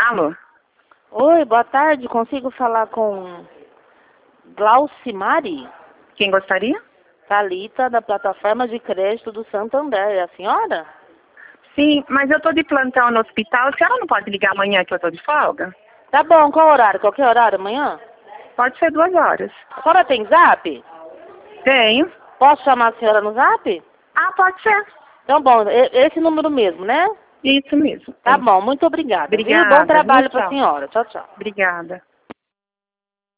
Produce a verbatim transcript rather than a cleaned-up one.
Alô? Oi, boa tarde. Consigo falar com Glaucimari? Quem gostaria? Thalita, da plataforma de crédito do Santander. É a senhora? Sim, mas eu tô de plantão no hospital. A senhora não pode ligar amanhã que eu tô de folga? Tá bom, qual horário? Qualquer horário amanhã? Pode ser duas horas. A senhora tem zap? Tenho. Posso chamar a senhora no zap? Ah, pode ser. Então, bom, e- esse número mesmo, né? Isso mesmo. Tá É. bom, muito obrigada, viu? Bom Obrigada. trabalho Tchau. pra senhora. Tchau, tchau. Obrigada.